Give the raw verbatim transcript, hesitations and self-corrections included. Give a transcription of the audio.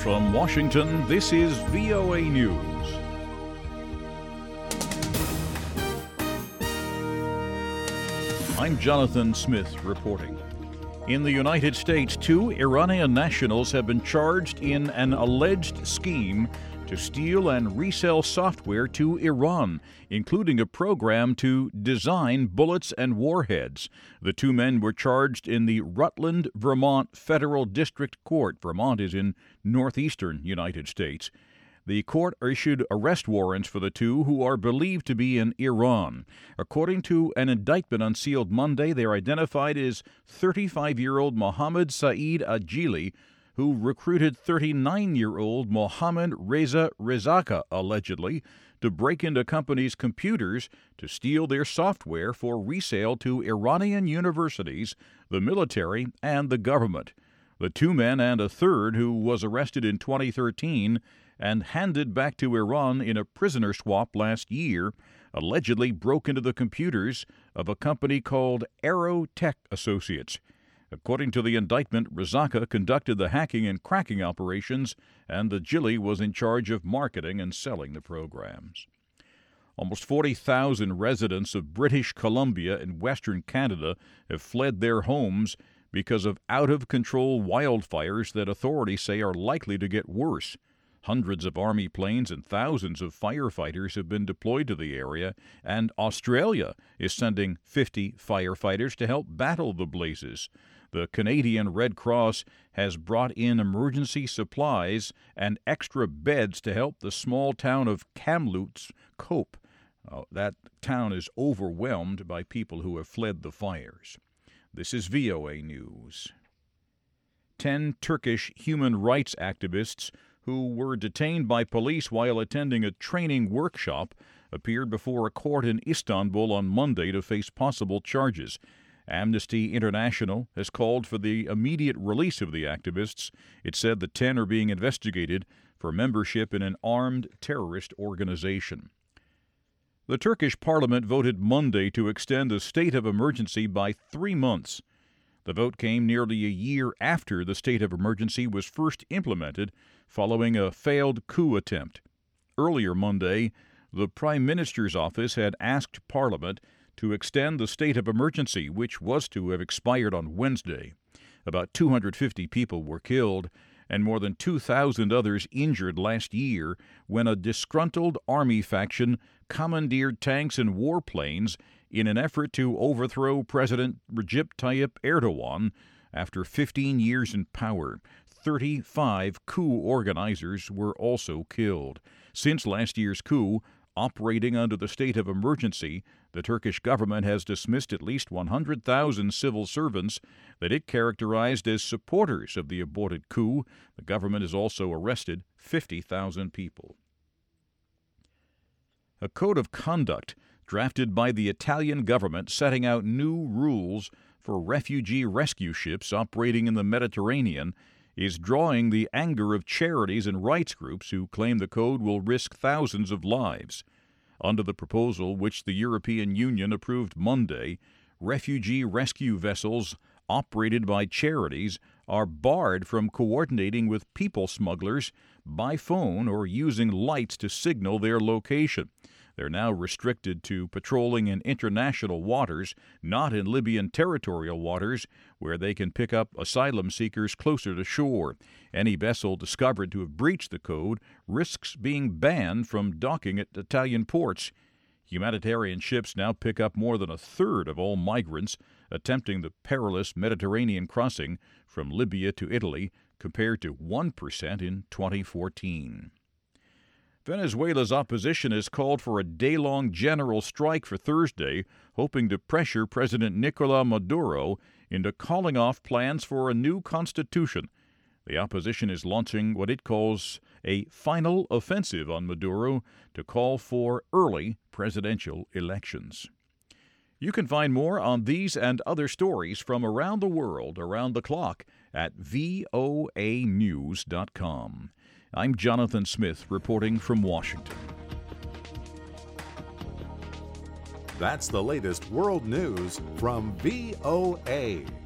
From Washington, this is V O A News. I'm Jonathan Smith reporting. In the United States, two Iranian nationals have been charged in an alleged scheme to steal and resell software to Iran, including a program to design bullets and warheads. The two men were charged in the Rutland, Vermont Federal District Court. Vermont is in northeastern United States. The court issued arrest warrants for the two, who are believed to be in Iran. According to an indictment unsealed Monday, they are identified as thirty-five-year-old Mohammad Saeed Ajili, who recruited thirty-nine-year-old Mohammad Reza Rezaka, allegedly, to break into companies' computers to steal their software for resale to Iranian universities, the military, and the government. The two men and a third, who was arrested in twenty thirteen and handed back to Iran in a prisoner swap last year, allegedly broke into the computers of a company called Aerotech Associates. According to the indictment, Rezaka conducted the hacking and cracking operations, and Ajili was in charge of marketing and selling the programs. Almost forty thousand residents of British Columbia in western Canada have fled their homes because of out-of-control wildfires that authorities say are likely to get worse. Hundreds of Army planes and thousands of firefighters have been deployed to the area, and Australia is sending fifty firefighters to help battle the blazes. The Canadian Red Cross has brought in emergency supplies and extra beds to help the small town of Kamloops cope. Uh, that town is overwhelmed by people who have fled the fires. This is V O A News. Ten Turkish human rights activists who were detained by police while attending a training workshop appeared before a court in Istanbul on Monday to face possible charges. Amnesty International has called for the immediate release of the activists. It said the ten are being investigated for membership in an armed terrorist organization. The Turkish parliament voted Monday to extend a state of emergency by three months. The vote came nearly a year after the state of emergency was first implemented following a failed coup attempt. Earlier Monday, the Prime Minister's office had asked Parliament to extend the state of emergency, which was to have expired on Wednesday. About two hundred fifty people were killed and more than two thousand others injured last year when a disgruntled army faction commandeered tanks and warplanes in an effort to overthrow President Recep Tayyip Erdogan after fifteen years in power. thirty-five coup organizers were also killed. Since last year's coup, operating under the state of emergency, the Turkish government has dismissed at least one hundred thousand civil servants that it characterized as supporters of the aborted coup. The government has also arrested fifty thousand people. A code of conduct drafted by the Italian government setting out new rules for refugee rescue ships operating in the Mediterranean is drawing the anger of charities and rights groups who claim the code will risk thousands of lives. Under the proposal, which the European Union approved Monday, refugee rescue vessels operated by charities are barred from coordinating with people smugglers by phone or using lights to signal their location. They're now restricted to patrolling in international waters, not in Libyan territorial waters, where they can pick up asylum seekers closer to shore. Any vessel discovered to have breached the code risks being banned from docking at Italian ports. Humanitarian ships now pick up more than a third of all migrants attempting the perilous Mediterranean crossing from Libya to Italy, compared to one percent in twenty fourteen. Venezuela's opposition has called for a day-long general strike for Thursday, hoping to pressure President Nicolás Maduro into calling off plans for a new constitution. The opposition is launching what it calls a final offensive on Maduro to call for early presidential elections. You can find more on these and other stories from around the world around the clock at V O A news dot com. I'm Jonathan Smith reporting from Washington. That's the latest world news from V O A.